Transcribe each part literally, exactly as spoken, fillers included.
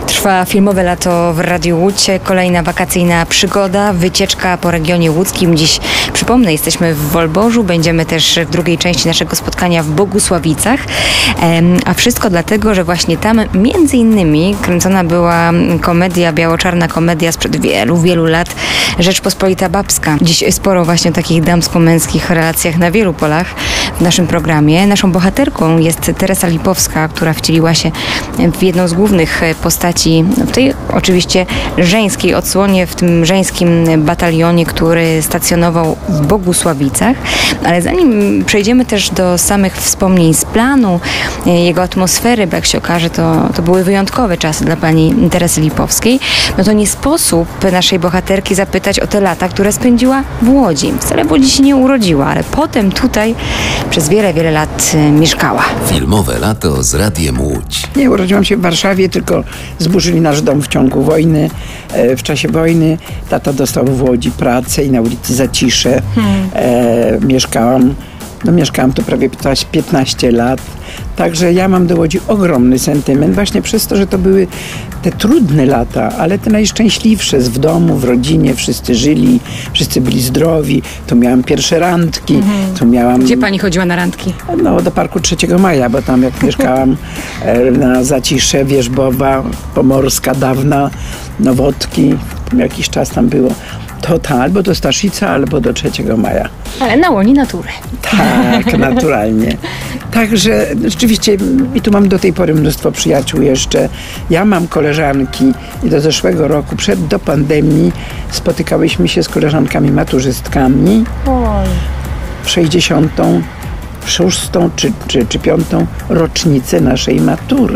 Trwa filmowe lato w Radiu Łódź, kolejna wakacyjna przygoda, wycieczka po regionie łódzkim. Dziś, przypomnę, jesteśmy w Wolborzu, będziemy też w drugiej części naszego spotkania w Bogusławicach, a wszystko dlatego, że właśnie tam między innymi kręcona była komedia, biało-czarna komedia sprzed wielu, wielu lat, Rzeczpospolita Babska. Dziś sporo właśnie o takich damsko-męskich relacjach na wielu polach w naszym programie. Naszą bohaterką jest Teresa Lipowska, która wcieliła się w jedną z głównych postaci w tej oczywiście żeńskiej odsłonie, w tym żeńskim batalionie, który stacjonował w Bogusławicach. Ale zanim przejdziemy też do samych wspomnień z planu, jego atmosfery, bo jak się okaże, to, to były wyjątkowe czasy dla pani Teresy Lipowskiej, no to nie sposób naszej bohaterki zapytać o te lata, które spędziła w Łodzi. Wcale w Łodzi się nie urodziła, ale potem tutaj przez wiele, wiele lat mieszkała. Filmowe lato z Radiem Łódź. Nie urodziłam się w Warszawie, tylko zburzyli nasz dom w ciągu wojny. W czasie wojny tata dostał w Łodzi pracę i na ulicy Zacisze hmm. e, mieszkałam. No mieszkałam tu prawie piętnaście lat. Także ja mam do Łodzi ogromny sentyment, właśnie przez to, że to były te trudne lata, ale te najszczęśliwsze, w domu, w rodzinie, wszyscy żyli, wszyscy byli zdrowi, tu miałam pierwsze randki, mhm. tu miałam... Gdzie pani chodziła na randki? No do Parku trzeciego maja, bo tam jak mieszkałam na Zacisze, Wierzbowa, Pomorska dawna, Nowotki, jakiś czas tam było. To ta, albo do Staszica, albo do trzeciego maja. Ale na łonie natury. Tak, naturalnie. Także rzeczywiście i tu mam do tej pory mnóstwo przyjaciół jeszcze. Ja mam koleżanki i do zeszłego roku, przed do pandemii, spotykałyśmy się z koleżankami maturzystkami Oj. w sześćdziesiątą szóstą czy, czy, czy piątą rocznicę naszej matury.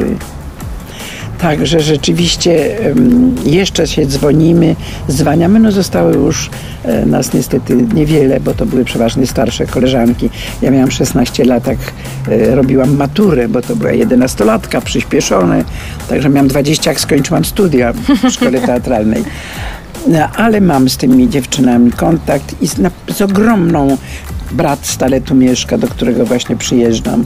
Także rzeczywiście um, jeszcze się dzwonimy, dzwaniamy, no zostały już e, nas niestety niewiele, bo to były przeważnie starsze koleżanki. Ja miałam szesnaście lat, jak e, robiłam maturę, bo to była jedenastolatka, przyspieszone, także miałam dwadzieścia, jak skończyłam studia w szkole teatralnej. No, ale mam z tymi dziewczynami kontakt i z, na, z ogromną... Brat stale tu mieszka, do którego właśnie przyjeżdżam.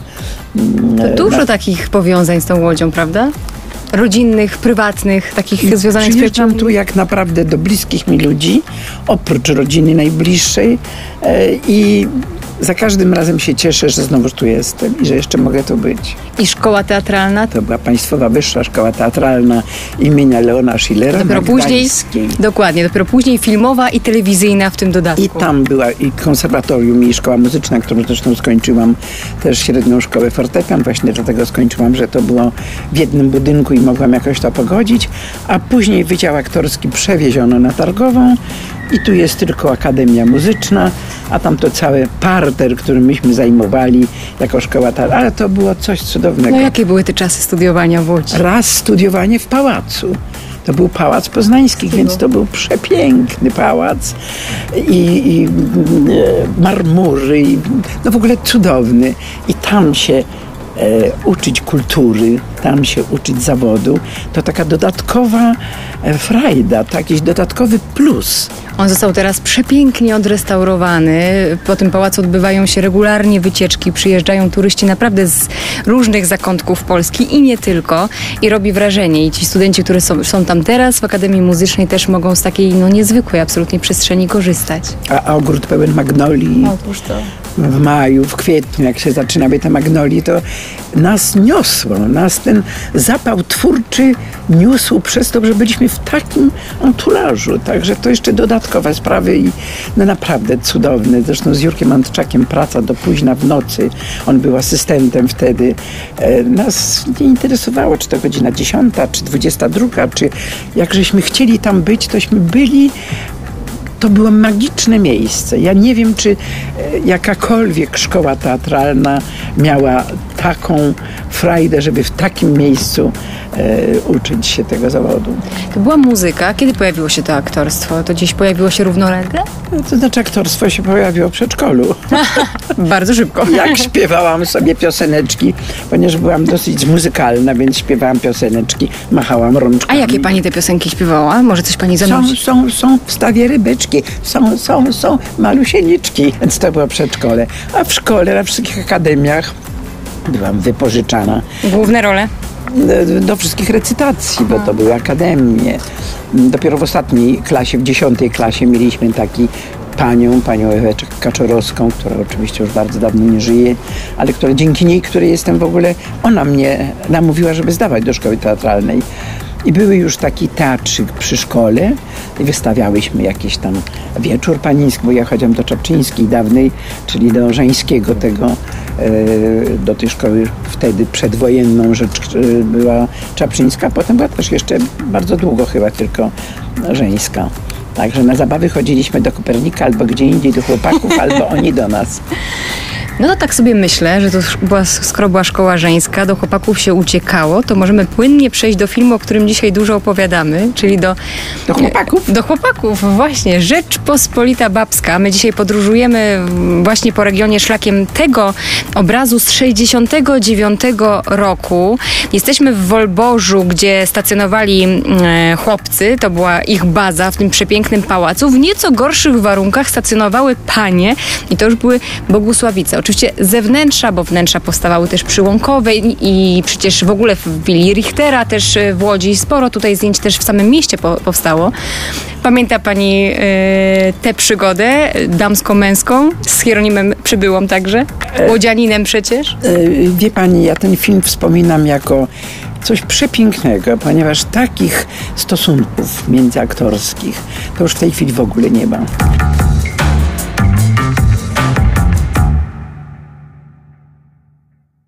To dużo na... takich powiązań z tą Łodzią, prawda? Rodzinnych, prywatnych, takich I związanych z przyjeżdżam przyjaciółmi. Tu jak naprawdę do bliskich mi ludzi, oprócz rodziny najbliższej e, i za każdym razem się cieszę, że znowu tu jestem i że jeszcze mogę tu być. I szkoła teatralna? To była Państwowa Wyższa Szkoła Teatralna imienia Leona Schillera. Dopiero później, dokładnie, dopiero później filmowa i telewizyjna w tym dodatku. I tam była i konserwatorium, i szkoła muzyczna, którą zresztą skończyłam, też średnią szkołę fortepian, właśnie dlatego skończyłam, że to było w jednym budynku i mogłam jakoś to pogodzić, a później Wydział Aktorski przewieziono na Targową i tu jest tylko Akademia Muzyczna, a tam to cały parter, którym myśmy zajmowali jako szkoła teatralna, ale to było coś cudownego. No jakie były te czasy studiowania w Łodzi? Raz studiowanie w pałacu. To był Pałac Poznański, więc to był przepiękny pałac i, i marmury, i, no w ogóle cudowny. I tam się e, uczyć kultury, tam się uczyć zawodu, to taka dodatkowa e, frajda, to jakiś dodatkowy plus. On został teraz przepięknie odrestaurowany. Po tym pałacu odbywają się regularnie wycieczki, przyjeżdżają turyści naprawdę z różnych zakątków Polski i nie tylko. I robi wrażenie. I ci studenci, którzy są, są tam teraz w Akademii Muzycznej, też mogą z takiej no, niezwykłej absolutnie przestrzeni korzystać. A, a ogród pełen magnolii. Otóż to. W maju, w kwietniu, jak się zaczynały te magnolie, to nas niosło, nas ten zapał twórczy niósł przez to, że byliśmy w takim anturażu. Także to jeszcze dodatkowe sprawy i no naprawdę cudowne. Zresztą z Jurkiem Antczakiem praca do późna w nocy. On był asystentem wtedy. E, nas nie interesowało, czy to godzina dziesiąta, czy dwudziesta druga, czy jak żeśmy chcieli tam być, tośmy byli. To było magiczne miejsce. Ja nie wiem, czy jakakolwiek szkoła teatralna miała taką frajdę, żeby w takim miejscu e, uczyć się tego zawodu. To była muzyka. Kiedy pojawiło się to aktorstwo? To gdzieś pojawiło się równolegle? To znaczy aktorstwo się pojawiło w przedszkolu. Bardzo szybko. Jak śpiewałam sobie pioseneczki, ponieważ byłam dosyć muzykalna, więc śpiewałam pioseneczki, machałam rączkami. A jakie pani te piosenki śpiewała? Może coś pani Są, zanudzi? są, są w stawie rybeczki, są, są, są malusieniczki. Więc to było przedszkole. A w szkole, na wszystkich akademiach byłam wypożyczana. Główne role? do wszystkich recytacji, bo to były akademie. Dopiero w ostatniej klasie, w dziesiątej klasie mieliśmy taki panią, panią Ewę Kaczorowską, która oczywiście już bardzo dawno nie żyje, ale która, dzięki niej, której jestem w ogóle, ona mnie namówiła, żeby zdawać do szkoły teatralnej. I były już taki teatrzyk przy szkole i wystawiałyśmy jakiś tam wieczór panieński, bo ja chodziłam do Czapczyńskiej dawnej, czyli do żeńskiego tego, do tej szkoły wtedy przedwojenną rzecz była Czapczyńska, potem była też jeszcze bardzo długo chyba tylko żeńska. Także na zabawy chodziliśmy do Kopernika albo gdzie indziej do chłopaków, albo oni do nas. No to tak sobie myślę, że to była, skoro była szkoła żeńska, do chłopaków się uciekało, to możemy płynnie przejść do filmu, o którym dzisiaj dużo opowiadamy, czyli do... Do chłopaków? Do chłopaków, właśnie. Rzeczpospolita Babska. My dzisiaj podróżujemy właśnie po regionie szlakiem tego obrazu z sześćdziesiątego dziewiątego roku. Jesteśmy w Wolborzu, gdzie stacjonowali e, chłopcy, to była ich baza w tym przepięknym pałacu. W nieco gorszych warunkach stacjonowały panie i to już były Bogusławice. Oczywiście ze wnętrza, bo wnętrza powstawały też przy Łąkowej i przecież w ogóle w willi Richtera też w Łodzi. Sporo tutaj zdjęć też w samym mieście po, powstało. Pamięta pani y, tę przygodę damsko-męską z Hieronimem Przybyłą także? Łodzianinem przecież? Wie pani, ja ten film wspominam jako coś przepięknego, ponieważ takich stosunków międzyaktorskich to już w tej chwili w ogóle nie ma.